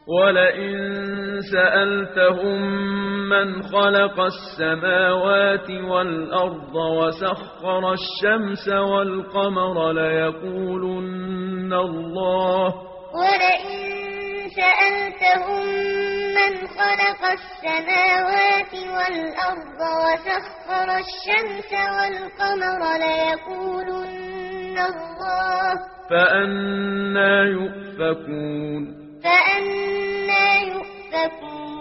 ولئن سألتهم من خلق السماوات والأرض وسخر الشمس والقمر ليقولن الله. ولئن سألتهم من خلق السماوات والأرض وسخر الشمس والقمر ليقولن الله. فأنى يؤفكون. فأنى يؤفكون.